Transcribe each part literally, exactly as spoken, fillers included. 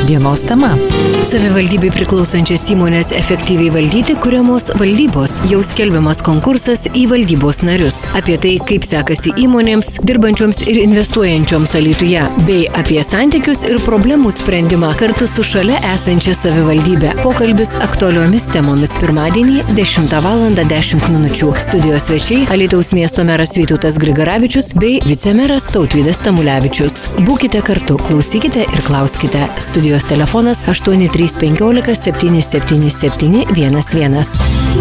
Dienos tema. Savivaldybei priklausančias įmonės efektyviai valdyti kuriamos valdybos. Jau skelbiamas konkursas į valdybos narius. Apie tai, kaip sekasi įmonėms, dirbančioms ir investuojančioms Alytuje, bei apie santykius ir problemų sprendimą kartu su šalia esančia savivaldybė. Pokalbis aktualiomis temomis pirmadienį dešimtą valandą dešimt minučių. Studijos svečiai Alytaus miesto meras Vytautas Grigaravičius bei vicemeras Tautvydas Tamulevičius. Būkite kartu, klausykite ir klauskite. Studijos telefonas aštuoni trys penkiolika septyni septyni septyni vienas vienas.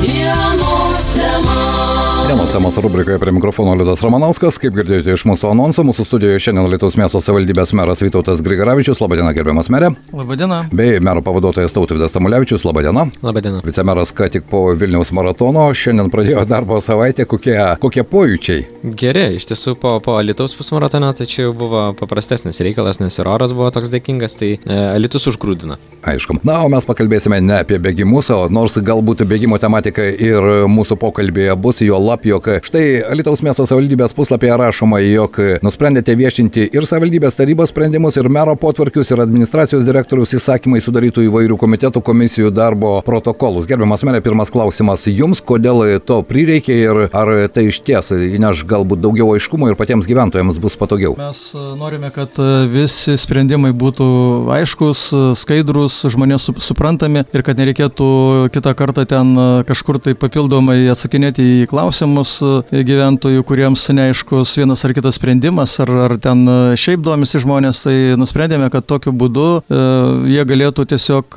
Dienos temos rubrikoje prie mikrofono Liudas Ramanauskas. Kaip girdėjote iš mūsų anonso, mūsų studijoje šiandien Alytaus miesto savivaldybės meras Vytautas Grigaravičius. Labadiena, gerbiamas merė. Labadiena. Bei mero pavaduotojas Tautvydas Tamulevičius. Labadiena. Labadiena. Vicemeras ką tik po Vilniaus maratono. Šiandien pradėjo darbo savaitę. Kokie, kokie pojūčiai? Geri, iš tiesų po, po Alytaus pusmaratono, tai čia jau buvo paprastesnis reikalas, nes ir oras buvo toks dėkingas, tai e, Alytus užgrūdina. Aišku. Na, o mes pakalbėsime ne apie bėgimus, o nors galbūt bėgimo tematika ir mūsų pokalbėje bus, jo lab, jog štai Alytaus miesto savivaldybės puslapyje rašoma, jog nusprendėte viešinti ir savivaldybės tarybos sprendimus, ir mero potvarkius, ir administracijos direktoriaus įsakymai sudarytų įvairių komitetų komisijų darbo protokolus. Gerbiamas merė, pirmas klausimas jums, kodėl to prireikė ir ar tai iš ties įneš galbūt daugiau aiškumo ir patiems gyventojams bus patogiau? Mes norime, kad visi sprendimai būtų aiškus, skaidrus, žmonės suprantami ir kad nereikėtų kitą kartą ten kažkur tai papildomai atsakinėti į klausimus gyventojų, kuriems neaiškus vienas ar kitas sprendimas, ar, ar ten šiaip domisi žmonės, tai nusprendėme, kad tokiu būdu e, jie galėtų tiesiog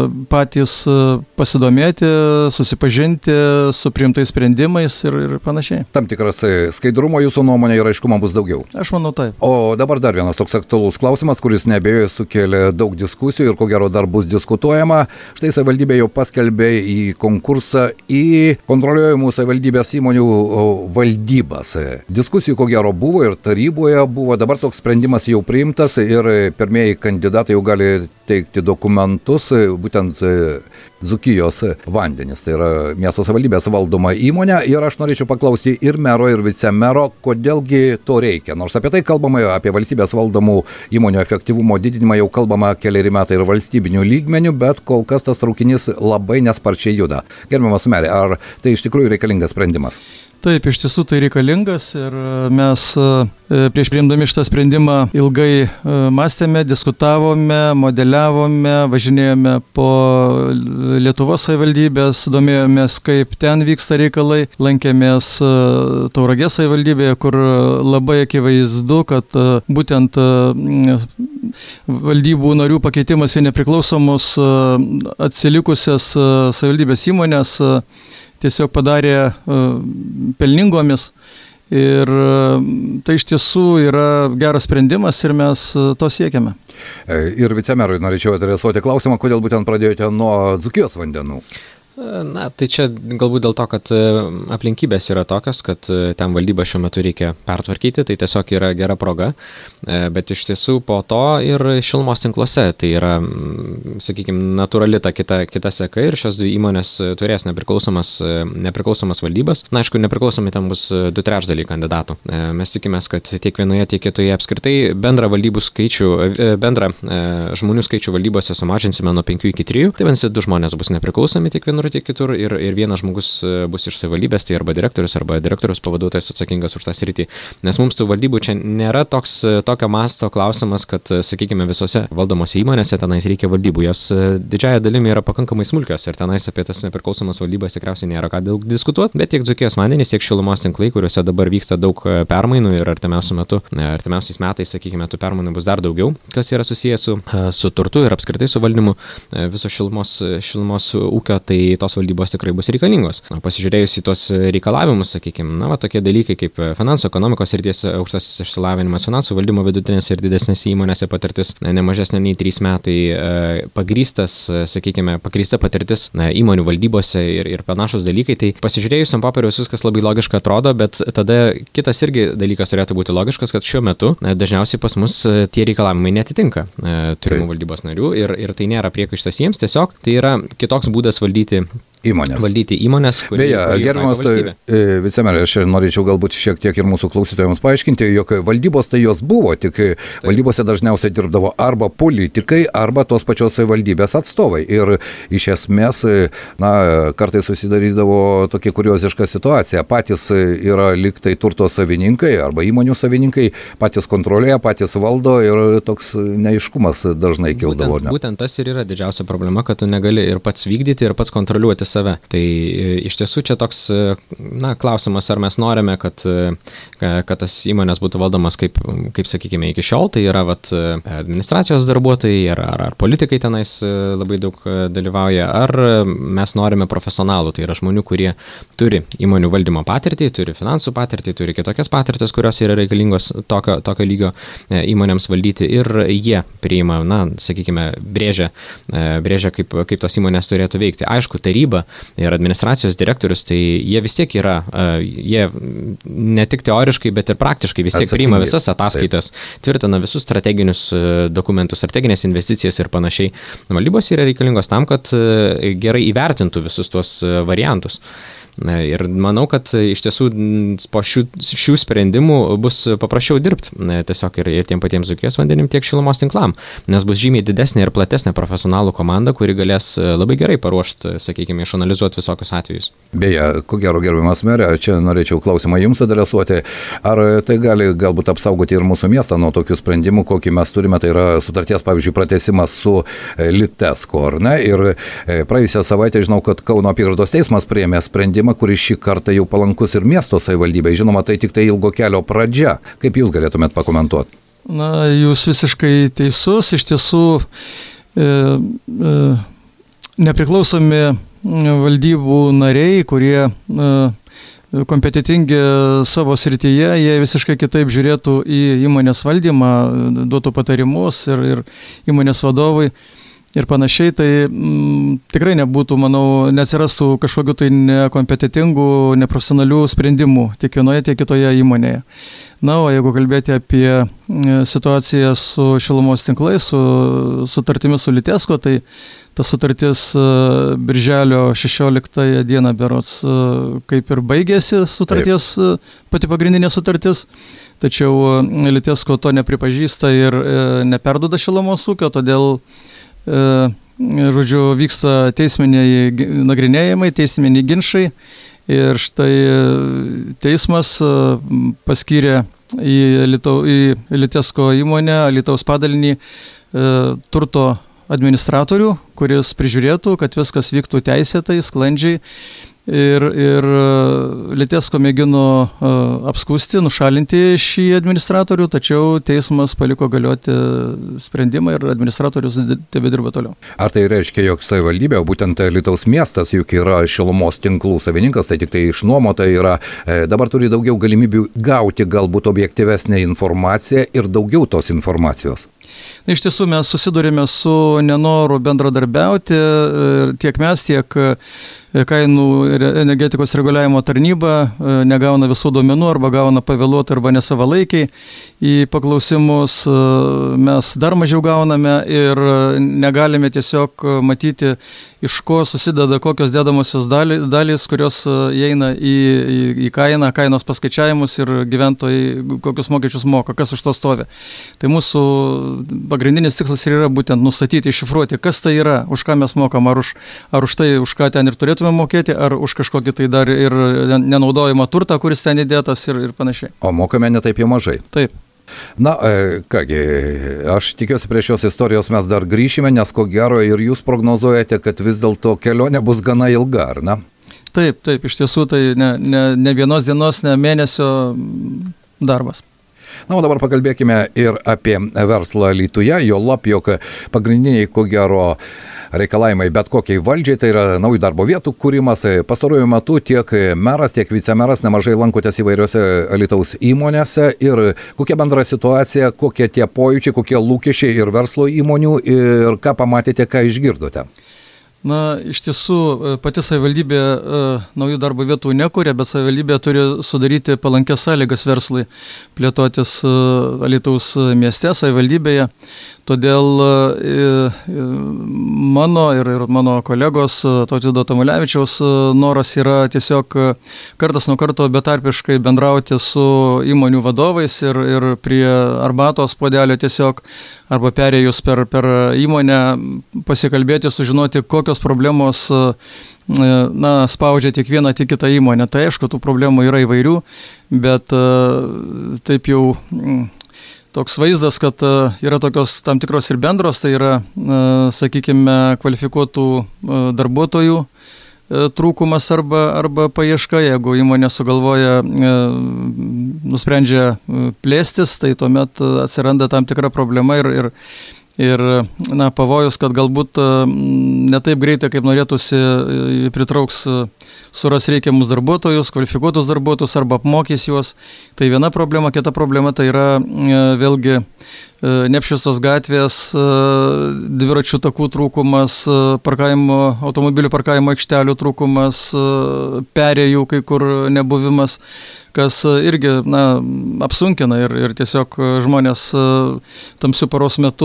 patys pasidomėti, susipažinti su priimtais sprendimais ir, ir panašiai. Tam tikras skaidrumo jūsų nuomonė ir aiškumo bus daugiau. Aš manau taip. O dabar dar vienas toks aktualus klausimas, kuris neabejoju sukėlė daug diskusijų ir ko gero dar bus diskutuojama. Štai savivaldybė jau paskelbė į konkursą į kontroliuojamų savivaldybės įmonių valdybas. Diskusijų ko gero buvo ir taryboje buvo, dabar toks sprendimas jau priimtas ir pirmieji kandidatai jau gali teikti dokumentus, būtent Dzūkijos vandenis, tai yra miesto savivaldybės valdoma įmonė, ir aš norėčiau paklausti ir mero, ir vicemero, kodėlgi to reikia. Nors apie tai kalbama, apie valstybės valdomų įmonių efektyvumo didinimą jau kalbama keliari metai ir valstybinių lygmenių, bet kol kas tas traukinys labai nesparčiai juda. Gerbiamas merė, ar tai iš tikrųjų reikalingas sprendimas? Taip, iš tiesų tai reikalingas ir mes prieš priimdami šitą sprendimą ilgai mąstėme, diskutavome, modeliavome, važinėjome po Lietuvos savivaldybės, domėjomės, kaip ten vyksta reikalai, lankėmės Tauragės savivaldybėje, kur labai akivaizdu, kad būtent valdybų narių pakeitimas į nepriklausomus atsilikusias savivaldybės įmonės tiesiog padarė uh, pelningomis ir uh, tai iš tiesų yra geras sprendimas ir mes uh, to siekiame. Ir vicemerui norėčiau adresuoti klausimą, kodėl būtent pradėjote nuo Dzūkijos vandenų? Na, tai čia galbūt dėl to, kad aplinkybės yra tokios, kad ten valdybą šiuo metu reikia pertvarkyti, tai tiesiog yra gera proga, bet iš tiesų po to ir šilumos tinkluose, tai yra, sakykime, natūrali ta kita, kita seka ir šios dvi įmonės turės nepriklausomas, nepriklausomas valdybas. Na, aišku, nepriklausomi ten bus du trečdaliai kandidatų. Mes tikimės, kad tiek vienoje, tiek kitoje apskritai bendrą valdybų skaičių, bendrą žmonių skaičių valdybose sumažinsime nuo penkių iki trijų, tai vadinasi, du žmonės bus nepriklausomi tiek vienur, tiek kitur ir, ir vienas žmogus bus iš savivaldybės, tai arba direktorius, arba direktorius pavaduotojas atsakingas už tą sritį. Nes mums tų valdybų čia nėra toks, tokio masto klausimas, kad, sakykime, visose valdomose įmonėse tenais reikia valdybų. Jos didžiąją dalimi yra pakankamai smulkios ir tenais apie tas nepriklausomas valdybas tikriausiai nėra ką daug diskutuoti, bet tiek Dzūkijos vandenys, tiek šilumos tinklai, kuriuose dabar vyksta daug permainų ir artimiausiu metu, artimiausiais metais, sakykime, tų permainų bus dar daugiau, kas yra susijęs su, su turtu ir apskritai su valdymu viso šilumos, šilumos ūkio, tai tos valdybos tikrai bus reikalingos. Pasižiūrėjus į tos reikalavimus, sakykime, na, va, tokie dalykai kaip finansų ekonomikos srities aukštasis išsilavinimas, finansų valdymo vidutinės ir didesnės įmonėse patirtis, ne mažesnė nei trys metai, pagrįstas, sakykime, pagrįsta patirtis na, įmonių valdybose ir, ir panašus dalykai, tai pasižiūrėjus ant popieriaus viskas labai logiška atrodo, bet tada kitas irgi dalykas turėtų būti logiškas, kad šiuo metu na, dažniausiai pas mus tie reikalavimai netitinka turimų valdybos narių ir, ir tai nėra priekaištas jiems, tiesiog tai yra kitoks būdas valdyti Įmonės. Valdyti įmonės, kurį, Beje, gerbiamas tai, vicemerė, aš norėčiau galbūt šiek tiek ir mūsų klausytojams paaiškinti, jog valdybos tai jos buvo, tik Taip. Valdybose dažniausiai dirbdavo arba politikai, arba tos pačios valdybės atstovai. Ir iš esmės, na, kartais susidarydavo tokia kurioziška situacija. Patys yra liktai turto savininkai arba įmonių savininkai, patys kontroliuoja, patys valdo ir toks neaiškumas dažnai kildavo. Būtent, būtent tas ir yra didžiausia problema, kad tu negali ir pats vykdyti, ir pats kontroliuoti save. Tai iš tiesų čia toks, na, klausimas, ar mes norime, kad, kad tas įmonės būtų valdomas kaip, kaip sakykime, iki šiol, tai yra vat, administracijos darbuotojai, ar, ar, ar politikai tenais labai daug dalyvauja, ar mes norime profesionalų, tai yra žmonių, kurie turi įmonių valdymo patirtį, turi finansų patirtį, turi kitokias patirtis, kurios yra reikalingos tokio, tokio lygio įmonėms valdyti ir jie priima, na, sakykime, brėžia, brėžia kaip, kaip tos įmonės turėtų veikti. Aišku, taryba ir administracijos direktorius, tai jie vis tiek yra, jie ne tik teoriškai, bet ir praktiškai vis tiek Atsakingi. priima visas ataskaitas, Taip. tvirtina visus strateginius dokumentus, strateginės investicijas ir panašiai. Valdybos yra reikalingos tam, kad gerai įvertintų visus tuos variantus. Ir manau, kad iš tiesų po šių, šių sprendimų bus paprasčiau dirbti tiesiog ir, ir tiem patiems Dzūkijos vandenim, tiek šilumos tinklam, nes bus žymiai didesnė ir platesnė profesionalų komanda, kuri galės labai gerai paruošti, sakykime, išanalizuoti visokius atvejus. Beje, ko gero, gerbiamas merė, čia norėčiau klausimą jums adresuoti, ar tai gali galbūt apsaugoti ir mūsų miestą nuo tokių sprendimų, kokį mes turime, tai yra sutarties, pavyzdžiui, pratęsimas su Litesko, ar ne? Ir praėjusią savaitę žinau, kad Kauno apygardos teismas priėmė sprendimą, kuris šį kartą jau palankus ir miesto savivaldybei. Žinoma, tai tik tai ilgo kelio pradžia. Kaip jūs galėtumėt pakomentuoti? Na, jūs visiškai teisus. Iš tiesų, e, e, nepriklausomi valdybų nariai, kurie e, kompetitingi savo srityje, jie visiškai kitaip žiūrėtų į įmonės valdymą, duotų patarimus ir, ir įmonės vadovai. Ir panašiai, tai m, tikrai nebūtų, manau, neatsirastų kažkokių tai nekompetitingų, neprofesionalių sprendimų tiek vienoje, tiek kitoje įmonėje. Na, o jeigu kalbėti apie situaciją su šilumos tinklais, su sutartimis su Litesko, tai ta sutartis birželio šešioliktąją dieną berods kaip ir baigėsi sutarties, Taip. pati pagrindinė sutartis, tačiau Litesko to nepripažįsta ir neperduoda šilumos ūkio, todėl E, žodžiu, vyksta teisminiai nagrinėjimai, teisminiai ginčai ir štai teismas paskyrė į, Litau, į Litesko įmonę, Alytaus padalinį e, turto administratorių, kuris prižiūrėtų, kad viskas vyktų teisėtai, sklandžiai. Ir, ir Litesko mėgino uh, apskūsti, nušalinti šį administratorių, tačiau teismas paliko galioti sprendimą ir administratorius tebedirba toliau. Ar tai reiškia, jog savivaldybė, būtent Alytaus miestas, juk yra šilumos tinklų savininkas, tai tik tai išnuomota yra, e, dabar turi daugiau galimybių gauti galbūt objektyvesnę informaciją ir daugiau tos informacijos? Na, iš tiesų mes susidurėme su nenoru bendradarbiauti, tiek mes, tiek kainų energetikos reguliavimo tarnyba negauna visų duomenų arba gauna pavėluotai arba nesavalaikiai. Į paklausimus mes dar mažiau gauname ir negalime tiesiog matyti, iš ko susideda kokios dedamosios dalys, kurios įeina į, į, į kainą, kainos paskaičiavimus ir gyventojai kokius mokesčius moka, kas už to stovi. Tai mūsų pagrindinis tikslas yra būtent nustatyti, iššifruoti, kas tai yra, už ką mes mokam, ar už, ar už tai, už ką ten ir turėtume mokėti, ar už kažkokį tai dar ir nenaudojimą turtą, kuris ten įdėtas ir, ir panašiai. O mokame ne taip jau mažai. Taip. Na, kągi, aš tikiuosi prie šios istorijos mes dar grįšime, nes ko gero ir jūs prognozuojate, kad vis dėlto kelionė bus gana ilga, ar ne? Taip, taip, iš tiesų tai ne, ne, ne vienos dienos, ne mėnesio darbas. Na, o dabar pakalbėkime ir apie verslą Alytuje, jo lab, jog pagrindiniai, ko gero, reikalavimai bet kokiai valdžiai, tai yra naujų darbo vietų kūrimas. Pastaruoju metu tiek meras, tiek vicemeras nemažai lankotės įvairiose Alytaus įmonėse ir kokia bendra situacija, kokie tie pojūčiai, kokie lūkesčiai ir verslo įmonių ir ką pamatėte, ką išgirdote? Na, iš tiesų, pati savivaldybė e, naujų darbo vietų nekuria, bet savivaldybė turi sudaryti palankės sąlygas verslui plėtotis e, Alytaus mieste, savivaldybėje. Todėl mano ir, ir mano kolegos Tautvydo Tamulevičiaus noras yra tiesiog kartas nuo karto betarpiškai bendrauti su įmonių vadovais ir, ir prie arbatos puodelio tiesiog arba perėjus per, per įmonę pasikalbėti, sužinoti, kokios problemos na, spaudžia tiek vieną, tiek kitą įmonę. Tai aišku, tų problemų yra įvairių, bet taip jau toks vaizdas, kad yra tokios tam tikros ir bendros, tai yra, sakykime, kvalifikuotų darbuotojų trūkumas arba, arba paieška. Jeigu įmonė sugalvoja, nusprendžia plėstis, tai tuomet atsiranda tam tikra problema ir, ir Ir na, pavojus, kad galbūt ne taip greitai, kaip norėtųsi, pritrauks, suras reikiamus darbuotojus, kvalifikuotus darbuotojus arba apmokys juos. Tai viena problema, kita problema tai yra vėlgi neapšviestos gatvės, dviračių takų trūkumas, parkavimo, automobilių parkavimo aikštelių trūkumas, perėjų kai kur nebuvimas, kas irgi na, apsunkina ir, ir tiesiog žmonės tamsių paros metu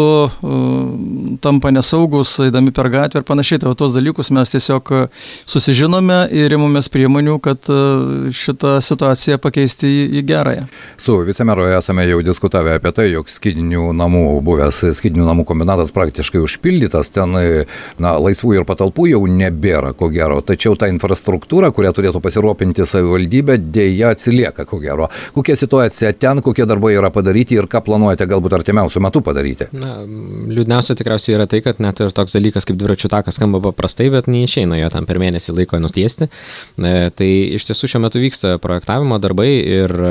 tampa nesaugus, eidami per gatvę ir panašiai. Tai tos dalykus mes tiesiog susižinome ir imamės priemonių, kad šitą situaciją pakeisti į, į gerąją. Su vicemeru esame jau diskutavę apie tai, jog skydinių namų, buvęs skydinių namų kombinatas praktiškai užpildytas, ten na, laisvų ir patalpų jau nebėra, ko gero. Tačiau ta infrastruktūra, kurią turėtų pasirūpinti savivaldybė, dėja atsilieka. Lieka, ko gero. Kokia situacija ten, kokie darbai yra padaryti ir ką planuojate galbūt artimiausių metų padaryti? Na, liūdniausia tikriausiai yra tai, kad net ir toks dalykas kaip dviračių takas skamba paprastai, bet neišeina jo tam per mėnesį laiko nutiesti. E, tai iš tiesų šiuo metu vyksta projektavimo darbai ir e,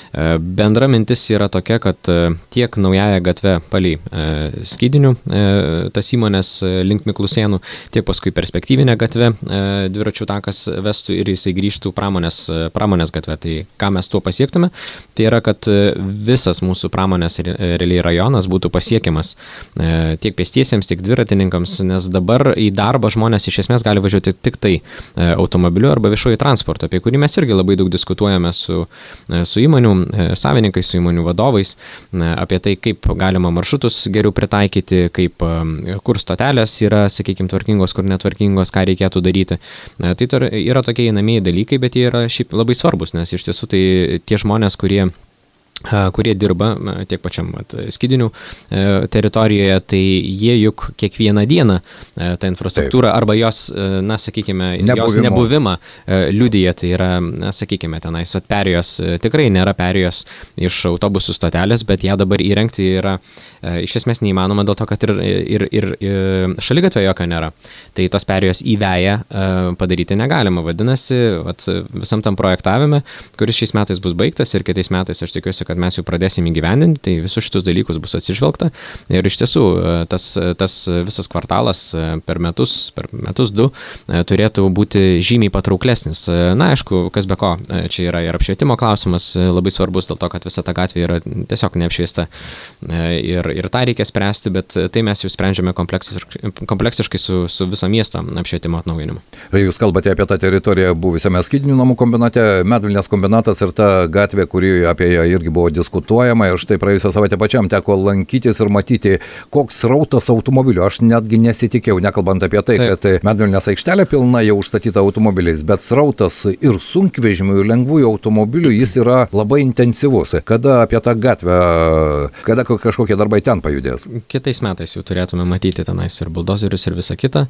bendra mintis yra tokia, kad e, tiek naująją gatvę palei e, skydinių e, tas įmonės e, link Miklusėnų, tiek paskui perspektyvinę gatvę e, dviračių takas vestų ir jisai grįžtų pramonės, pramonės gatvę. Tai ką mes tuo pasiektume, tai yra, kad visas mūsų pramonės realiai rajonas būtų pasiekiamas tiek pėstiesiems, tiek dviratininkams, nes dabar į darbą žmonės iš esmės gali važiuoti tik tai automobiliu arba viešuoju transportu, apie kurį mes irgi labai daug diskutuojame su, su įmonių savininkais, su įmonių vadovais, apie tai, kaip galima maršrutus geriau pritaikyti, kaip, kur stotelės yra, sakykime, tvarkingos, kur netvarkingos, ką reikėtų daryti. Tai yra tokie einamieji dalykai, bet jie yra šiaip labai svarbus, nes iš tiesų tai tie žmonės, kurie kurie dirba tiek pačiam vat, skydinių teritorijoje, tai jie juk kiekvieną dieną tą infrastruktūrą Taip. Arba jos, na, sakykime, Nebuvimo. jos nebuvimą liudija, tai yra, na, sakykime, tenais vat, perėjos, tikrai nėra perėjos iš autobusų stotelės, bet ją dabar įrengti yra iš esmės neįmanoma dėl to, kad ir, ir, ir, ir šaligatvė jokio nėra. Tai tos perėjos į veją padaryti negalima. Vadinasi, vat, visam tam projektavime, kuris šiais metais bus baigtas ir kitais metais, aš tikiuosi, kad mes jau pradėsim įgyvendinti, tai visus šitus dalykus bus atsižvelgta. Ir iš tiesų, tas, tas visas kvartalas per metus, per metus du turėtų būti žymiai patrauklesnis. Na, aišku, kas be ko, čia yra ir apšvietimo klausimas labai svarbus, dėl to, kad visa ta gatvė yra tiesiog neapšviesta. Ir, ir tą reikia spręsti, bet tai mes jau sprendžiame kompleksiškai, kompleksiškai su, su viso miesto apšvietimo atnaujinimu. Jūs kalbate apie tą teritoriją buvusiame skydinių namų kombinate, Medvilnės kombinatas ir ta gatvė, kuri apie ją irgi buvo diskutuojama, ir štai praėjusią savaitę pačiam teko lankytis ir matyti, koks srautas automobilių. Aš netgi nesitikėjau, nekalbant apie tai, Taip. kad Medvilnės aikštelė pilna jau užstatyta automobiliais, bet srautas ir sunkvežimių, ir lengvųjų automobilių jis yra labai intensyvus. Kada apie tą gatvę, kada kažkokie darbai ten pajudės? Kitais metais jau turėtume matyti tenais ir buldozerius ir visą kitą.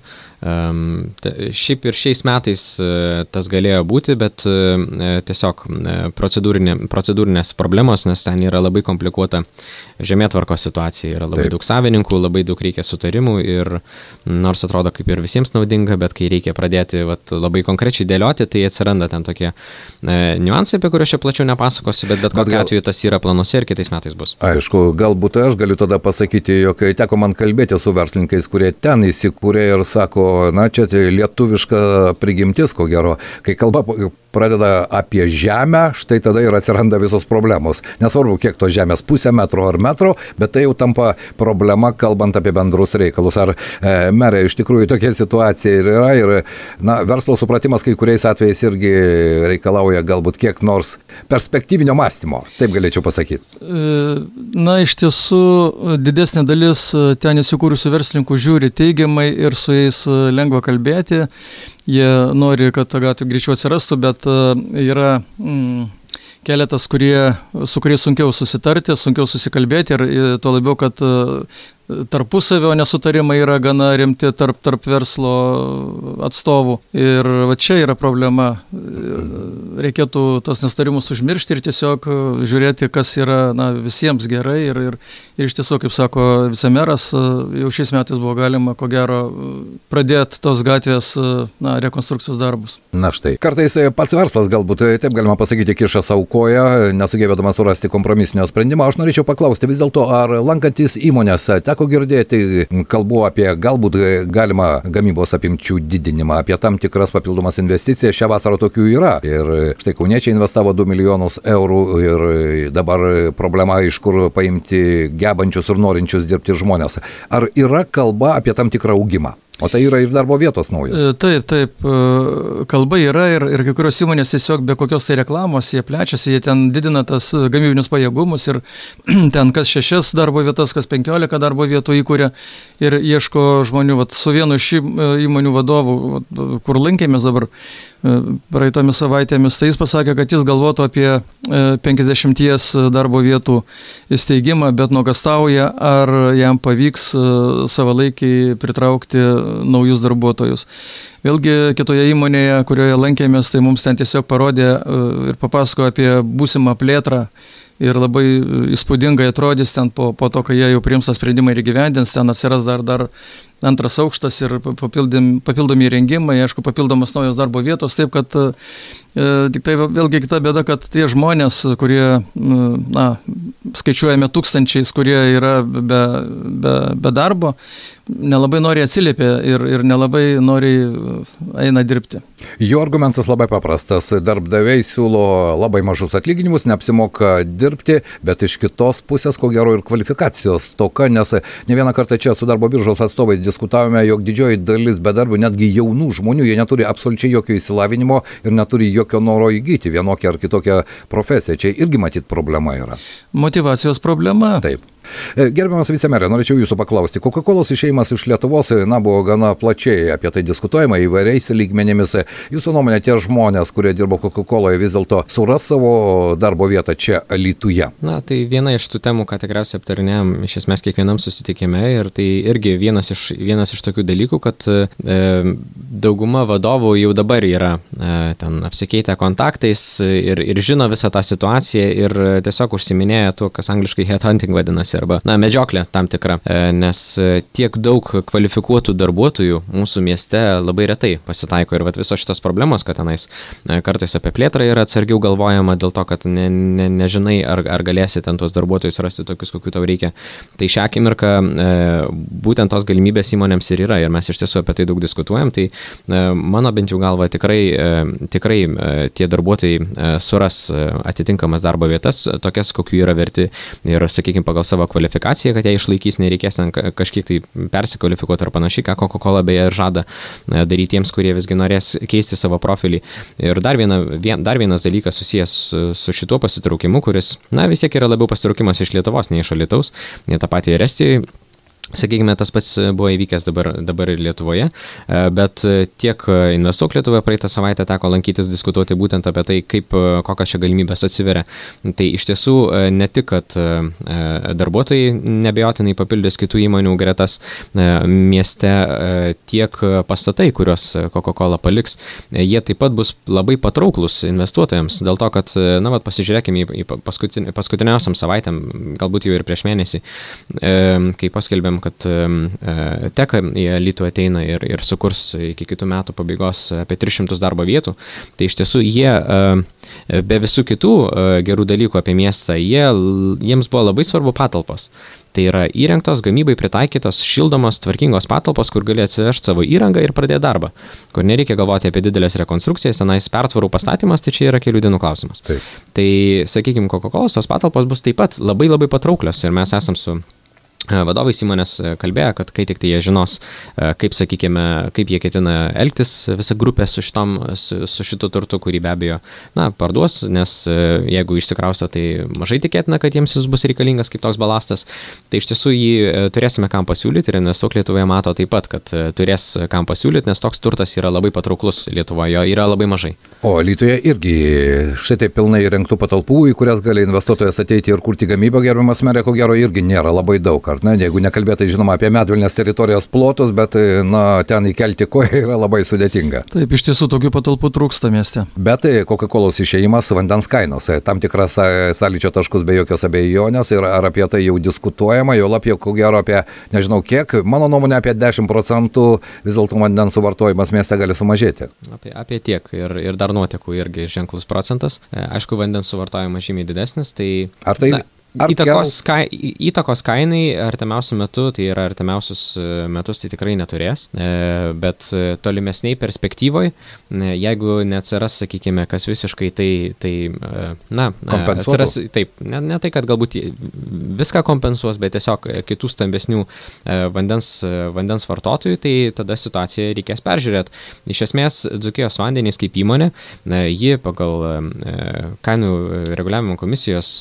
Um, šiaip ir šiais metais uh, tas galėjo būti, bet uh, tiesiog uh, procedūrinė, procedūrinės problemos, nes ten yra labai komplikuota žemėtvarkos situacija, yra labai Taip. daug savininkų, labai daug reikia sutarimų ir nors atrodo kaip ir visiems naudinga, bet kai reikia pradėti vat, labai konkrečiai dėlioti, tai atsiranda ten tokie e, niuansai, apie kuriuos čia plačiau nepasakosiu, bet bet kokiu gal... atveju tas yra planuose ir kitais metais bus. Aišku, galbūt aš galiu tada pasakyti, jog teko man kalbėti su verslininkais, kurie ten įsikūrė ir sako, na čia tai lietuviška prigimtis, ko gero, kai kalba pradeda apie žemę, štai tada ir atsiranda visos problemos. nesvarbu, kiek to žemės, pusę metro ar metro, bet tai jau tampa problema, kalbant apie bendrus reikalus. Ar e, merė, iš tikrųjų tokia situacija ir yra ir, na, verslo supratimas kai kuriais atvejais irgi reikalauja galbūt kiek nors perspektyvinio mąstymo, taip galėčiau pasakyti. Na, iš tiesų, didesnė dalis ten įsikūrusių verslininkų žiūri teigiamai ir su jais lengva kalbėti. Jie nori, kad ta gatvė greičiau atsirastų, bet yra mm, keletas, kurie, su kuriais sunkiau susitarti, sunkiau susikalbėti ir tuo labiau, kad tarpusavio nesutarimai yra gana rimti tarp, tarp verslo atstovų. Ir va čia yra problema. Reikėtų tos nesutarimus užmiršti ir tiesiog žiūrėti, kas yra, na, visiems gerai. Ir, ir, ir iš tiesų, kaip sako vicemeras, jau šiais metais buvo galima, ko gero, pradėti tos gatvės, na, rekonstrukcijos darbus. Na štai. Kartais pats verslas galbūt, taip galima pasakyti, kiša savo koją, nesugebėdamas surasti kompromisinio sprendimo. Aš norėčiau paklausti vis dėlto, ar lankantis įmonėse teko girdėti kalbų apie galbūt galimą gamybos apimčių didinimą, apie tam tikras papildomas investicijas. Šią vasarą tokių yra. Ir štai kauniečiai investavo du milijonus eurų ir dabar problema, iš kur paimti gebančius ir norinčius dirbti žmonės. Ar yra kalba apie tam tikrą augimą? O tai yra ir darbo vietos naujos. Taip, taip, kalba yra ir, ir kai kurios įmonės tiesiog be kokios tai reklamos, jie plečiasi, jie ten didina tas gamybinius pajėgumus ir ten kas šešias darbo vietas, kas penkiolika darbo vietų įkūrė ir ieško žmonių. Vat, su vienu iš įmonių vadovų, vat, kur lankėmės dabar praeitomis savaitėmis, tai jis pasakė, kad jis galvotų apie penkiasdešimties darbo vietų įsteigimą, bet nuogąstauja, ar jam pavyks savalaikiai pritraukti naujus darbuotojus. Vėlgi kitoje įmonėje, kurioje lankėmės, tai mums ten tiesiog parodė ir papasakojo apie būsimą plėtrą ir labai įspūdingai atrodys ten po, po to, kai jie jau priims tą sprendimą ir įgyvendins, ten atsiras dar, dar antras aukštas ir papildomi, papildomi įrengimai, aišku, papildomos naujos darbo vietos, taip kad e, tik tai vėlgi kita bėda, kad tie žmonės, kurie, na, skaičiuojame tūkstančiais, kurie yra be, be, be darbo, nelabai nori atsiliepia ir, ir nelabai nori eina dirbti. Jo argumentas labai paprastas. Darbdaviai siūlo labai mažus atlyginimus, neapsimoka dirbti, bet iš kitos pusės, ko gero, ir kvalifikacijos toka, nes ne vieną kartą čia su darbo biržos atstovais diskutavome, jog didžioji dalis bedarbių, netgi jaunų žmonių, jie neturi absoliučiai jokio įsilavinimo ir neturi jokio noro įgyti vienokią ar kitokią profesiją. Čia irgi matyt problema yra. Motyvacijos problema. Taip. Gerbiamas vicemerė, norėčiau jūsų paklausti. Coca-Colos išėjimas iš Lietuvos, na, buvo gana plačiai apie tai diskutuojama įvairiais lygmenimis. Jūsų nuomonė, tie žmonės, kurie dirbo Coca-Coloje, vis dėlto suras savo darbo vietą čia Alytuje? Na, tai viena iš tų temų, ką tikriausiai aptarinėjom iš esmės kiekvienam susitikime ir tai irgi vienas iš, vienas iš tokių dalykų, kad e, dauguma vadovų jau dabar yra e, ten apsikeitę kontaktais ir, ir žino visą tą situaciją ir tiesiog užsiminėja tuo, kas angliškai headhunting vadinasi. Arba, na, medžioklė tam tikra, nes tiek daug kvalifikuotų darbuotojų mūsų mieste labai retai pasitaiko ir vat visos šitos problemos, kad tenais kartais apie plėtrą yra atsargiau galvojama dėl to, kad ne, ne, nežinai, ar, ar galėsi ten tuos darbuotojus rasti tokius, kokių tau reikia. Tai šią akimirką būtent tos galimybės įmonėms ir yra ir mes iš tiesų apie tai daug diskutuojam, tai mano bent jau galva tikrai, tikrai tie darbuotojai suras atitinkamas darbo vietas, tokias, kokių yra verti ir, sakykime, pagal savo kvalifikaciją, kad ją išlaikys, nereikės kažkiek tai persikvalifikuoti ar panašiai, ką Coca-Cola beje žada daryti tiems, kurie visgi norės keisti savo profilį. Ir dar, viena, vien, dar vienas dalykas susijęs su šituo pasitraukimu, kuris, na, vis tiek yra labiau pasitraukimas iš Lietuvos, ne iš Alytaus, ne tą patį ir Estijoje. Sakykime, tas pats buvo įvykęs dabar, dabar ir Lietuvoje, bet tiek Investuok Lietuvoje praeitą savaitę teko lankytis, diskutuoti būtent apie tai, kaip, kokios čia galimybės atsiveria. Tai iš tiesų ne tik, kad darbuotojai nebejotinai papildys kitų įmonių gretas mieste, tiek pastatai, kuriuos Coca-Cola paliks, jie taip pat bus labai patrauklus investuotojams, dėl to, kad, na, vat, pasižiūrėkime į paskutin, paskutiniausiam savaitėm, galbūt jau ir prieš mėnesį, kai paskelbėm, kad Teka į Alytų ateina ir, ir sukurs iki kitų metų pabaigos apie tris šimtus darbo vietų, tai iš tiesų jie be visų kitų gerų dalykų apie miestą, jie, jiems buvo labai svarbu patalpos. Tai yra įrengtos, gamybai pritaikytos, šildomos, tvarkingos patalpos, kur gali atsivežti savo įrangą ir pradėti darbą, kur nereikia galvoti apie didelės rekonstrukcijas, tenais pertvarų pastatymas, tai čia yra kelių dienų klausimas. Taip. Tai, sakykime, Coca-Cola, tos patalpos bus taip pat labai labai patrauklios ir mes esam su vadovais įmonės kalbėjo, kad kai tik tai jie žinos, kaip, sakykime, kaip jie ketina elgtis visą grupę su, šitom, su, su šitu turtu, kurį be abejo, na, parduos, nes jeigu išsikrausto, tai mažai tikėtina, kad jiems jis bus reikalingas kaip toks balastas. Tai iš tiesų jį turėsime kam pasiūlyti ir Investuok Lietuvoje mato taip pat, kad turės kam pasiūlyti, nes toks turtas yra labai patrauklus Lietuvoje, jo yra labai mažai. O Alytuje irgi štai taip pilnai įrengtų patalpų, į kurias gali investuotojas ateiti ir kurti gamybą, gerbiamas merė, ko gero irgi nėra labai daug. Ne, jeigu nekalbėtai žinoma apie Medvilnės teritorijos plotus, bet na, ten įkelti koją yra labai sudėtinga. Taip, iš tiesų tokių patalpų trūksta mieste. Bet Coca-Colos išėjimas vandens kainos, tam tikras sąlyčio taškus be jokios abejonės ir ar apie tai jau diskutuojama, jau apie, ko gero apie, nežinau kiek, mano nuomonė apie dešimt procentų vis dėlto vandens suvartojimas mieste gali sumažėti. Apie, apie tiek ir, ir dar nuotekų irgi ženklus procentas. Aišku, vandens suvartojimas žymiai didesnis, tai... Ar tai... Na, Įtakos, kai, įtakos kainai artimiausių metų, tai yra artimiausius metus, tai tikrai neturės, bet tolimesniai perspektyvoje, jeigu neatsiras, sakykime, kas visiškai tai, tai na, atsiras, taip, ne, ne tai, kad galbūt viską kompensuos, bet tiesiog kitų stambesnių vandens, vandens vartotojų, tai tada situaciją reikės peržiūrėti. Iš esmės, Dzūkijos vandenys kaip įmonė, ji pagal kainų reguliavimo komisijos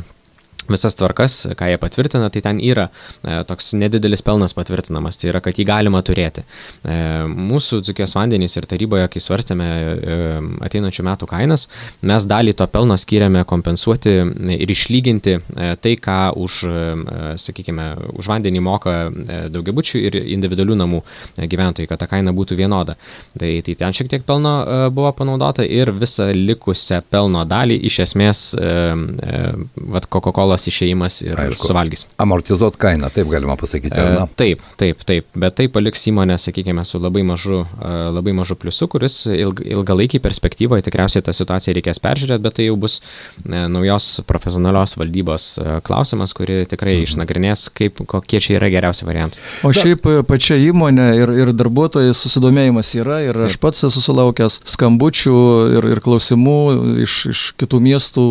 visas tvarkas, ką jie patvirtina, tai ten yra e, toks nedidelis pelnas patvirtinamas, tai yra, kad jį galima turėti. E, mūsų Dzūkijos vandenys ir taryboje, kai svarstėme e, ateinančių metų kainas, mes dalį to pelno skiriame kompensuoti ir išlyginti e, tai, ką už, e, sakykime, už vandenį moka e, daugiabučių ir individualių namų e, gyventojai, kad ta kaina būtų vienoda. Tai, tai ten šiek tiek pelno e, buvo panaudota ir visą likusią pelno dalį iš esmės e, e, vat Coca-Cola išėjimas ir aišku, suvalgys. Amortizuot kainą, taip galima pasakyti, ar ne? Taip, taip, taip, bet tai paliks įmonę, sakykime, su labai mažu, labai mažu pliusu, kuris ilg, ilgalaikiai perspektyvoje tikriausiai tą situaciją reikės peržiūrėti, bet tai jau bus naujos profesionalios valdybos klausimas, kuri tikrai mhm. išnagrinės, kaip, kokie čia yra geriausi variantai. O šiaip pačia įmonė ir, ir darbuotojai susidomėjimas yra ir taip. Aš pats esu sulaukęs skambučių ir, ir klausimų iš, iš kitų miestų.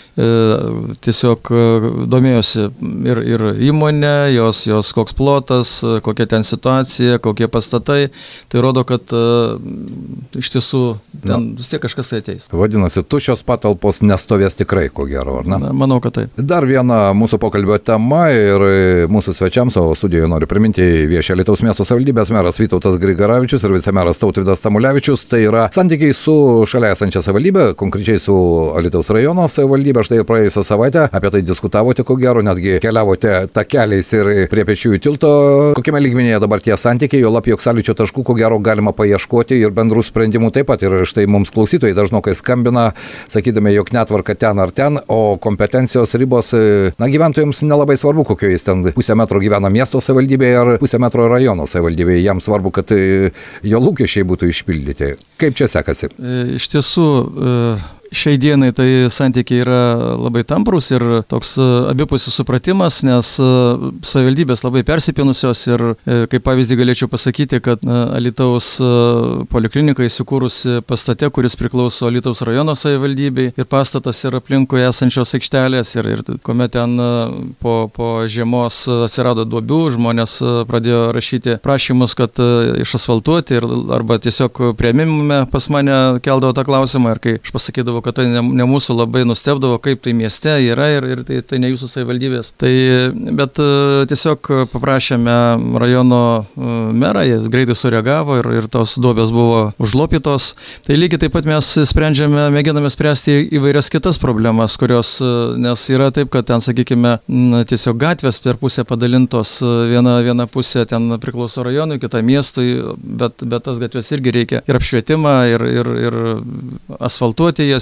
Tiesiog domėjosi ir, ir įmonė, jos, jos koks plotas, kokia ten situacija, kokie pastatai. Tai rodo, kad uh, iš tiesų ten Na. vis tiek kažkas tai ateis. Vadinasi, tuščios patalpos nestovės tikrai, ko gero, ar ne? Na, manau, kad taip. Dar viena mūsų pokalbio tema ir mūsų svečiams, o studijoje noriu priminti viešia Alytaus miesto savivaldybės meras Vytautas Grigaravičius ir vicemeras Tautvydas Tamulevičius. Tai yra santykiai su šalia esančia savivaldybė, konkrečiai su Alytaus rajono savivaldybė. Štai praėjusią savaitę apie tai diskutavote, ko gero, netgi keliavote takeliais ir prie Pėsčiųjų tilto. Kokiame lygmenyje dabar tie santykiai, jo lab, jog sąlyčio taškų, ko gero, galima paieškoti ir bendrų sprendimų taip pat. Ir štai mums klausytojai dažnokai skambina, sakydami, jog netvarka ten ar ten, o kompetencijos ribos, na, gyventojams nelabai svarbu, kokio jis ten pusę metro gyvena miesto savivaldybėje ar pusę metro rajono savivaldybėje. Jam svarbu, kad jo lūkesčiai būtų išpildyti. Kaip čia sekasi? Iš tiesų, šiai dienai tai santykiai yra labai tamprus ir toks abipusis supratimas, nes savivaldybės labai persipinusios ir kaip pavyzdį galėčiau pasakyti, kad Alytaus poliklinika įsikūrusi pastate, kuris priklauso Alytaus rajono savivaldybei ir pastatas yra aplinkui esančios aikštelės ir, ir kuomet ten po, po žiemos atsirado duobių, žmonės pradėjo rašyti prašymus, kad išasfaltuoti ir, arba tiesiog priėmime pas mane keldavo tą klausimą ir kai aš pasakydavau, kad tai ne, ne mūsų, labai nustebdavo, kaip tai mieste yra ir, ir tai, tai ne jūsų savivaldybės. Tai, bet tiesiog paprašėme rajono merą, jis greitai sureagavo ir, ir tos duobės buvo užlopytos. Tai lygiai taip pat mes sprendžiame, mėginame spręsti įvairias kitas problemas, kurios, nes yra taip, kad ten, sakykime, tiesiog gatvės per pusę padalintos, viena, viena pusė ten priklauso rajonui, kita miestui, bet, bet tas gatvės irgi reikia ir apšvietimą, ir, ir, ir asfaltuoti jas,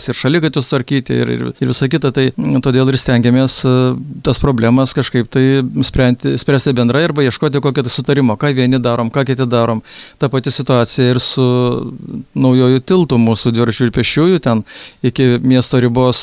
ir šaligatvius tvarkyti ir, ir, ir visą kitą. Tai todėl ir stengiamės tas problemas kažkaip tai spręsti, spręsti bendrai arba ieškoti kokio tai sutarimo, ką vieni darom, ką kiti darom. Ta pati situacija ir su naujoju tiltu mūsų dviračių ir pešiųjų, ten iki miesto ribos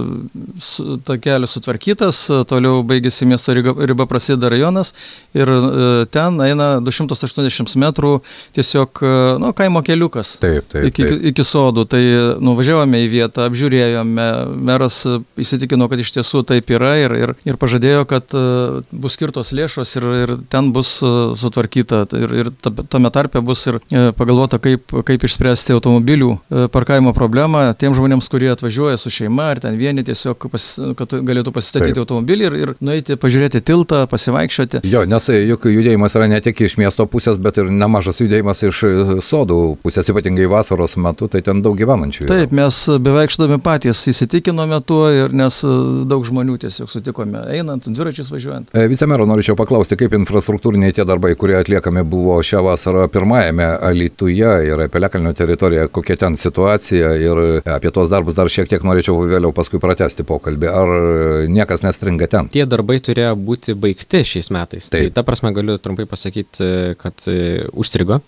ta kelias sutvarkytas, toliau baigėsi miesto riba, prasideda rajonas ir ten eina du šimtai aštuoniasdešimt metrų tiesiog nu, kaimo keliukas taip, taip, iki, taip. iki sodų. Tai nuvažiavome į vietą, apžiūrėjome, meras įsitikino, kad iš tiesų taip yra ir, ir, ir pažadėjo, kad bus skirtos lėšos ir, ir ten bus sutvarkyta ir, ir tame tarpe bus ir pagalvota, kaip, kaip išspręsti automobilių parkavimo problemą tiem žmonėms, kurie atvažiuoja su šeima ar ten vieni tiesiog, pas, kad galėtų pasistatyti taip. Automobilį ir, ir nueiti, pažiūrėti tiltą, pasivaikščioti. Jo, nes juk judėjimas yra ne tik iš miesto pusės, bet ir nemažas judėjimas iš sodų pusės, ypatingai vasaros metu, tai ten daug gyvenančių yra. Taip, mes beveikšdami patys įsitikinome tuo ir nes daug žmonių tiesiog sutikome einant, dviračiais važiuojant. Vicemero, norėčiau paklausti, kaip infrastruktūriniai tie darbai, kurie atliekami buvo šią vasarą pirmajame Alytuje ir Piliakalnio teritorijoje, kokia ten situacija ir apie tuos darbus dar šiek tiek norėčiau vėliau paskui pratęsti pokalbį. Ar niekas nestringa ten? Tie darbai turėjo būti baigti šiais metais. Taip. Tai ta prasme galiu trumpai pasakyti, kad užstrigo.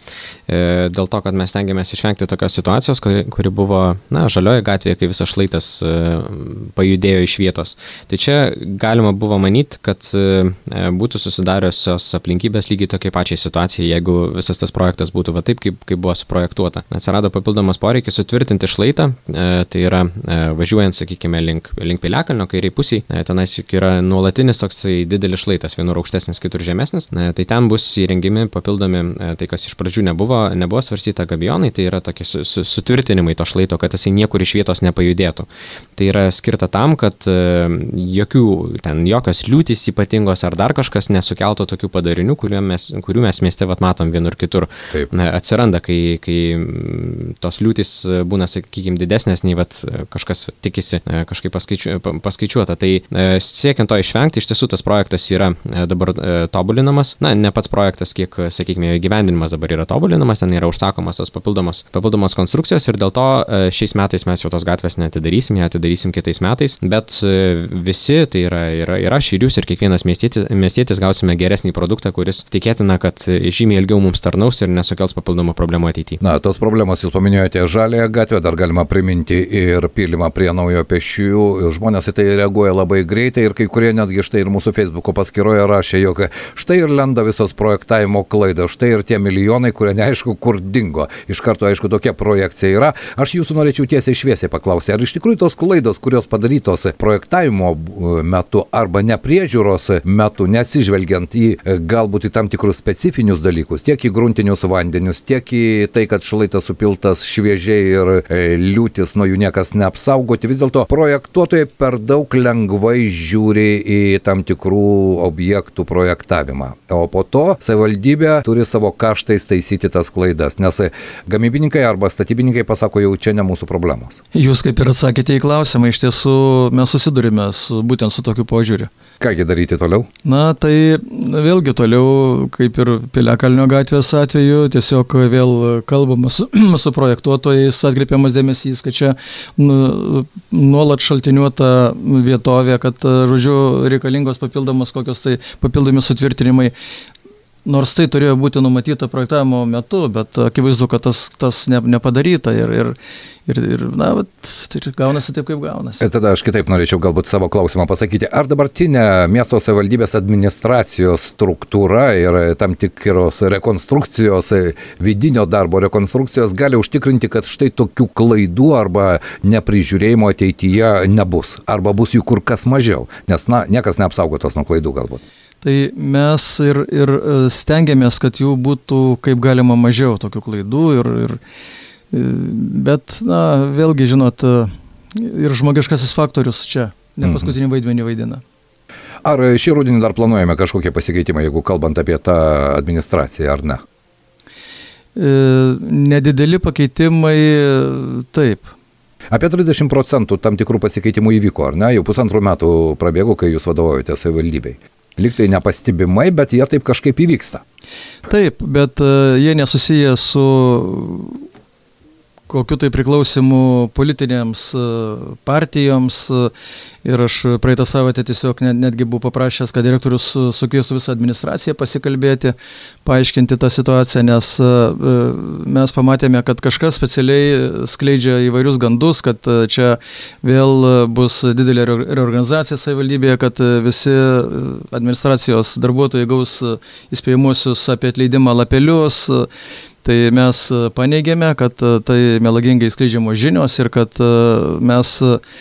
Dėl to, kad mes tengiamės išvengti tokios situacijos, kuri, kuri buvo na, Žalioje gatvėje, kai visas šlaitas pajudėjo iš vietos. Tai čia galima buvo manyti, kad būtų susidariusios aplinkybės lygiai tokiai pačiai situacijai, jeigu visas tas projektas būtų va taip, kaip, kaip buvo suprojektuota. Atsirado papildomas poreikis sutvirtinti šlaitą, tai yra važiuojant, sakykime, link, link Piliakalnio, kairiai pusiai, tenais yra nuolatinis toks didelis šlaitas, vienur aukštesnis, kitur žemesnis, tai ten bus įrengimi papildomi, tai kas iš pradžių nebuvo, nebuvo svarstyta gabijonai, tai yra tokie su, su, sutvirtinimai to šlaito, kad jisai niekur iš vietos nepajudėtų. Tai yra skirta tam, kad jokių, ten jokios liūtys ypatingos ar dar kažkas nesukeltų tokių padarinių, kurių mes, kurių mes mieste vat matom vienur kitur. Taip. Atsiranda, kai, kai tos liūtys būna, sakykime, didesnės nei vat kažkas tikisi kažkaip paskaičiu, paskaičiuota. Tai siekiant to išvengti, iš tiesų tas projektas yra dabar tobulinamas. Na, ne pats projektas, kiek, sakykime, gyvendinimas dabar yra tobulinamas, ten yra užsakomas tos papildomos, papildomos konstrukcijos ir dėl to šiais metais mes jau tos gatvės neatidarysim, ją atidarysim kitais metais, bet visi, tai yra, yra, yra aš ir jūs ir kiekvienas miestietis, miestietis gausime geresnį produktą, kuris tikėtina, kad žymiai ilgiau mums tarnaus ir nesukels papildomų problemų ateityje. Na, tos problemos jūs paminėjote Žaliąją gatvę, dar galima priminti ir pylimą prie naujo pešiųjų. Žmonės į tai reaguoja labai greitai ir kai kurie netgi štai ir mūsų Facebooko paskyroje rašė, jog štai ir lenda visos projektavimo klaidos, štai ir tie milijonai, kurie neaišku kur dingo. Iš karto, aišku, tokia projekcija yra. Aš jūsų norėčiau tiesiai šviesiai paklausti, ar iš tikrųjų tos klaidos, kurios padarytos projektavimo metu arba nepriežiūros metu, neatsižvelgiant į galbūt į tam tikrus specifinius dalykus, tiek į gruntinius vandenius, tiek į tai, kad šlaitas supiltas šviežiai ir liūtis nuo jų niekas neapsaugoti, vis dėlto projektuotojai per daug lengvai žiūri į tam tikrų objektų projektavimą. O po to savivaldybė turi savo kaštais taisyti tas klaidas, nes gamybininkai arba statybininkai pasako, jau čia ne mūsų problemos. Jūs kaip ir atsakėte į klausimą, iš tiesų mes susidurime su, būtent su tokiu požiūriu. Kągi daryti toliau? Na, tai vėlgi toliau, kaip ir Piliakalnio gatvės atveju, tiesiog vėl kalbama su, su projektuotojais, atkreipiamas dėmesys, kad čia nu, nuolat šaltiniuota vietovė, kad, žodžiu, reikalingos papildomos kokios tai papildomi sutvirtinimai. Nors tai turėjo būti numatyta projektavimo metu, bet akivaizdu, kad tas, tas ne, nepadaryta ir, ir, ir, ir na, bet, tai gaunasi taip, kaip gaunasi. Ir tada aš kitaip norėčiau galbūt savo klausimą pasakyti. Ar dabartinė miesto savivaldybės administracijos struktūra ir tam tikros rekonstrukcijos, vidinio darbo rekonstrukcijos gali užtikrinti, kad štai tokių klaidų arba neprižiūrėjimo ateityje nebus? Arba bus jų kur kas mažiau? Nes, na, niekas neapsaugotas nuo klaidų galbūt. Tai mes ir, ir stengiamės, kad jų būtų kaip galima mažiau tokių klaidų, ir, ir, bet, na, vėlgi, žinot, ir žmogiškasis faktorius čia ne paskutinį vaidmenį vaidina. Ar šį rudenį dar planuojame kažkokie pasikeitimai, jeigu kalbant apie tą administraciją, ar ne? Nedideli pakeitimai, taip. Apie trisdešimt procentų tam tikrų pasikeitimų įvyko, ar ne? Jau pusantrų metų prabėgo, kai jūs vadovaujate savivaldybei. Liktai nepastebimai, bet jie taip kažkaip įvyksta. Taip, bet uh, jie nesusiję su kokiu tai priklausimu politinėms partijoms. Ir aš praeitą savaitę tiesiog net, netgi buvau paprašęs, kad direktorius sukviestų visą administraciją pasikalbėti, paaiškinti tą situaciją, nes mes pamatėme, kad kažkas specialiai skleidžia įvairius gandus, kad čia vėl bus didelė reorganizacija savivaldybėje, kad visi administracijos darbuotojai gaus įspėjimuosius apie atleidimą lapelius. Tai mes paneigėme, kad tai melagingai skleidžiamos žinios ir kad mes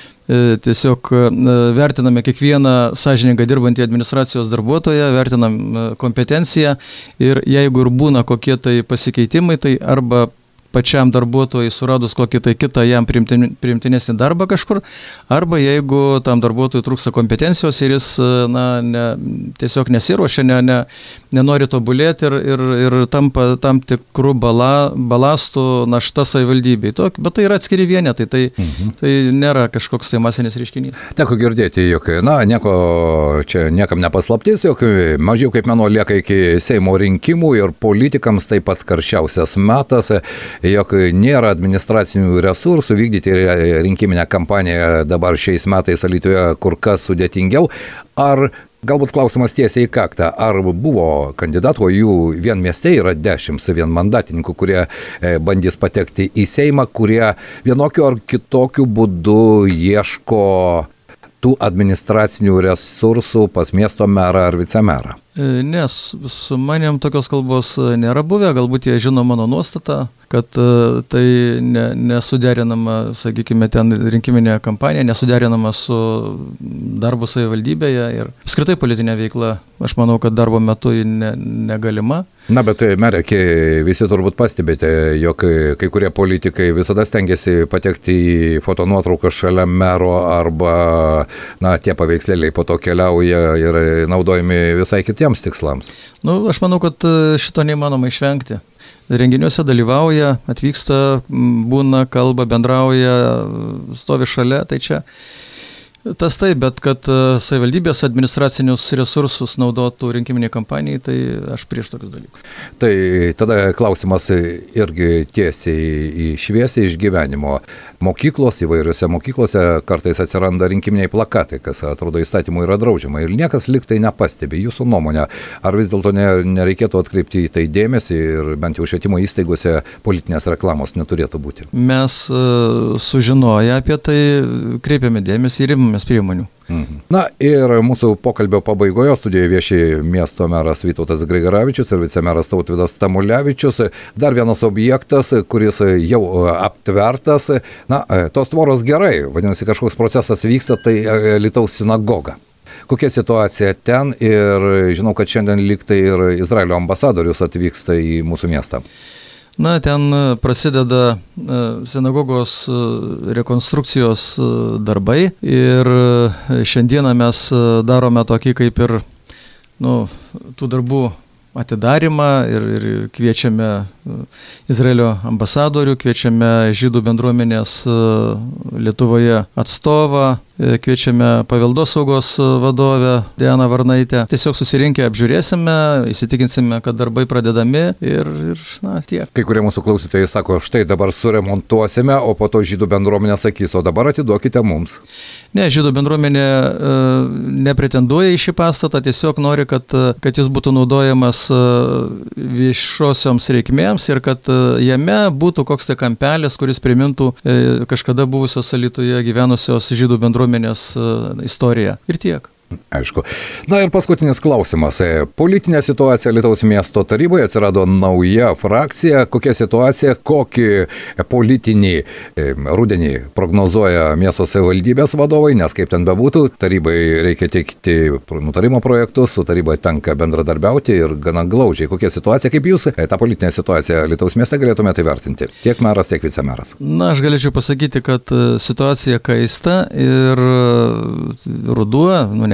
tiesiog vertiname kiekvieną sąžiningą dirbantį administracijos darbuotoją, vertinam kompetenciją ir jeigu ir būna kokie tai pasikeitimai, tai arba pačiam darbuotojui suradus kokį tai kitą jam priimtinesnį darbą kažkur, arba jeigu tam darbuotojui trūksta kompetencijos ir jis na, ne, tiesiog nesiruošia, ne, ne, nenori tobulėti ir, ir, ir tampa tam tikrų bala, balastų našta savivaldybei. Bet tai yra atskiri vienetai, tai, mhm. tai nėra kažkoks tai masinis reiškinys. Teko girdėti, jog na, nieko čia niekam nepaslaptis, jog mažiau kaip mėnuo lieka iki Seimo rinkimų ir politikams tai pats karščiausias metas, jog nėra administracinių resursų vykdyti rinkiminę kampaniją dabar šiais metais Alytuje kur kas sudėtingiau. Ar galbūt klausimas tiesiai į kaktą, ar buvo kandidatų, jų vien mieste yra dešimt vienmandatininkų, kurie bandys patekti į Seimą, kurie vienokiu ar kitokiu būdu ieško tų administracinių resursų pas miesto merą ar vicemerą? Ne, su manim tokios kalbos nėra buvę, galbūt jie žino mano nuostatą, kad tai ne, nesuderinama, sakykime, ten rinkiminė kampanija, nesuderinama su darbu savivaldybėje ir apskritai politinė veikla, aš manau, kad darbo metu ne, negalima. Na, bet merė, visi turbūt pastebėte, jog kai kurie politikai visada stengiasi patekti į fotonuotrauką šalia mero arba, na, tie paveikslėliai po to keliauja ir naudojami visai kitiems tikslams. Nu, aš manau, kad šito neįmanoma išvengti. Renginiuose dalyvauja, atvyksta, būna, kalba, bendrauja, stovi šalia, tai čia tas taip, bet kad savivaldybės administracinius resursus naudotų rinkiminiai kampanijai, tai aš prieš tokius dalykus. Tai tada klausimas irgi tiesiai į šviesiai iš gyvenimo. Mokyklos, įvairiose mokyklose kartais atsiranda rinkiminiai plakatai, kas atrodo įstatymų yra draudžiama ir niekas liktai nepastebi. Jūsų nuomonė, ar vis dėlto nereikėtų atkreipti į tai dėmesį ir bent jau švietimo įstaigose politinės reklamos neturėtų būti? Mes sužinoję apie tai kreipiame dėmesį ir imamės priemonių. Mhm. Na ir mūsų pokalbio pabaigoje studijoje vieši miesto meras Vytautas Grigaravičius ir vicemeras Tautvydas Tamulevičius. Dar vienas objektas, kuris jau aptvertas. Na, tos tvoros gerai, vadinasi, kažkoks procesas vyksta, tai Alytaus sinagoga. Kokia situacija ten ir žinau, kad šiandien lyg tai ir Izraelio ambasadorius atvyksta į mūsų miestą. Na, ten prasideda sinagogos rekonstrukcijos darbai ir šiandieną mes darome tokį kaip ir nu, tų darbų atidarimą ir, ir kviečiame Izraelio ambasadorių, kviečiame žydų bendruomenės Lietuvoje atstovą, kviečiame paveldosaugos vadovę Dianą Varnaitę. Tiesiog susirinkę apžiūrėsime, įsitikinsime, kad darbai pradedami ir, ir na, tiek. Kai kurie mūsų klausytojai sako, štai dabar suremontuosime, o po to žydų bendruomenė sakys, o dabar atiduokite mums. Ne, žydų bendruomenė e, nepretenduoja į šį pastatą, tiesiog nori, kad, kad jis būtų naudojamas viešosioms reikmėms ir kad jame būtų koks tai kampelis, kuris primintų e, kažkada buvusios Alytuje gyvenusios žydų bendruomenės e, istoriją. Ir tiek. Aišku. Na ir paskutinis klausimas. Politinė situacija Alytaus miesto taryboje, atsirado nauja frakcija. Kokia situacija, kokį politinį rudenį prognozuoja miesto savivaldybės vadovai, nes kaip ten bebūtų, tarybai reikia teikti nutarimo projektus, su tarybai tenka bendradarbiauti ir gana glaudžiai. Kokia situacija, kaip jūs tą politinę situaciją Alytaus mieste galėtumėte įvertinti? Tiek meras, tiek vicemeras. Na, aš galėčiau pasakyti, kad situacija kaista ir ruduo, nu ne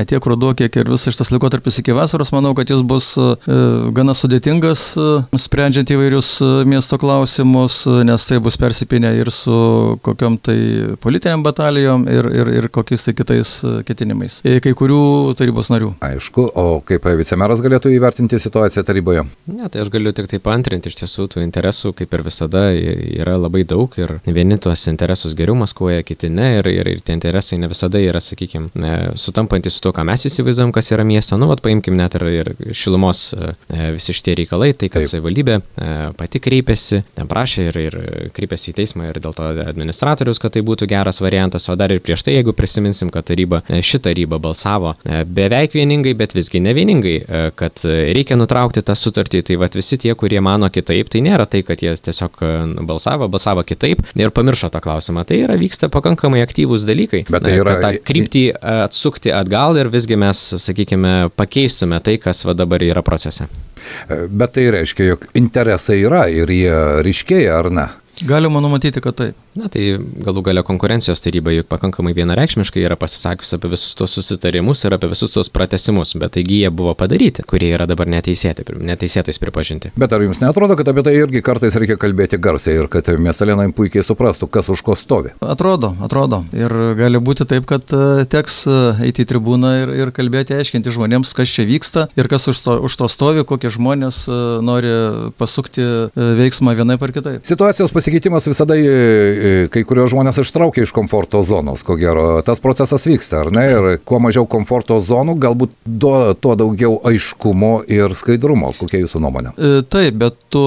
tiek ruduo, kiek ir visas šitas laikotarpis iki vasaros, manau, kad jis bus gana sudėtingas, sprendžiant įvairius miesto klausimus, nes tai bus persipinę ir su kokiom tai politiniam batalijom ir, ir, ir kokiais tai kitais ketinimais. Kai kurių tarybos narių. Aišku, o kaip vicemeras galėtų įvertinti situaciją taryboje? Ne, tai aš galiu tik taip antrinti, iš tiesų tų interesų, kaip ir visada, yra labai daug ir vieni tuos interesus geriau maskuoja, kiti ne, ir, ir, ir tie interesai ne visada yra, sakykime, sutampantis su to, ką mes įsivaizduojam, kas yra miestą. Nu, vat paimkim net ir, ir šilumos visi šitie reikalai, tai kad savivaldybė pati kreipėsi, ten prašė ir, ir kreipėsi į teismą ir dėl to administratorius, kad tai būtų geras variantas, o dar ir prieš tai, jeigu prisiminsim, kad taryba, ši taryba balsavo beveik vieningai, bet visgi ne vieningai, kad reikia nutraukti tą sutartį, tai vat visi tie, kurie mano kitaip, tai nėra tai, kad jie tiesiog balsavo, balsavo kitaip ir pamiršo tą klausimą. Tai yra vyksta pakankamai aktyvūs dalykai, bet tai yra tą kryptį atsukti atgal ir visgi mes, sakykime, pakeistume tai, kas va dabar yra procese. Bet tai reiškia, jog interesai yra ir jie ryškėja, ar ne? Galima numatyti, kad taip. Na, tai galų galia konkurencijos taryba juk pakankamai vienareikšmiškai yra pasisakiusi apie visus tos susitarimus ir apie visus tos pratęsimus, bet taigi jie buvo padaryti, kurie yra dabar neteisėti, neteisėtais pripažinti. Bet ar jums neatrodo, kad apie tai irgi kartais reikia kalbėti garsiai ir kad miestelėnai puikiai suprastų, kas už ko stovi? Atrodo, atrodo. Ir gali būti taip, kad teks eiti į tribūną ir, ir kalbėti, aiškinti žmonėms, kas čia vyksta ir kas už to, už to stovi, kokie žmonės nori pasukti veiksmą vienaip ar kitaip. Situacijos pasikeitimas visada kai kurios žmonės ištraukia iš komforto zonos, ko gero, tas procesas vyksta, ar ne? Ir kuo mažiau komforto zonų, galbūt do, tuo daugiau aiškumo ir skaidrumo. Kokia jūsų nuomonė? Taip, bet tu,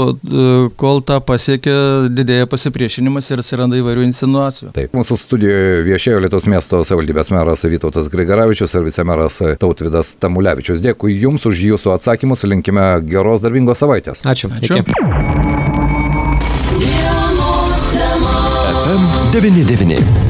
kol tą pasiekia, didėja pasipriešinimas ir atsiranda įvairių insinuacijų. Taip, mūsų studijoje viešėjo Alytaus miesto savivaldybės meras Vytautas Grigaravičius ir vicemeras Tautvydas Tamulevičius. Dėkui Jums už Jūsų atsakymus, linkime geros darbingos savaitės. Ačiū. Ačiū. F M devyni devyni.